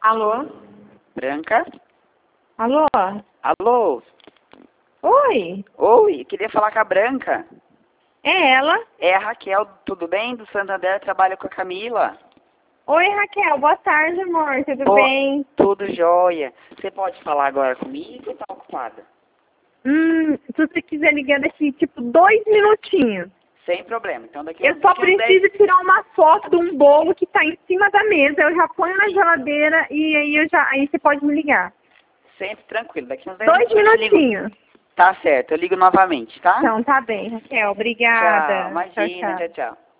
Alô? Branca? Alô? Alô? Oi? Oi, queria falar com a Branca. É ela? É a Raquel, tudo bem? Do Santander, trabalha com a Camila. Oi, Raquel. Boa tarde, amor. Tudo bem? Tudo jóia. Você pode falar agora comigo ou tá ocupada? Se você quiser ligar daqui, tipo, 2 minutinhos. Sem problema. Então daqui Eu só daqui uns preciso tirar uma foto de um bolo que tá em cima da mesa. Eu já ponho na geladeira e aí você pode me ligar. Sempre tranquilo. Daqui uns 10 2 minutos eu te ligo. minutinhos. Tá certo, eu ligo novamente, tá? Então, tá bem, Raquel. Obrigada. Tchau, imagina, Tchau. tchau, tchau.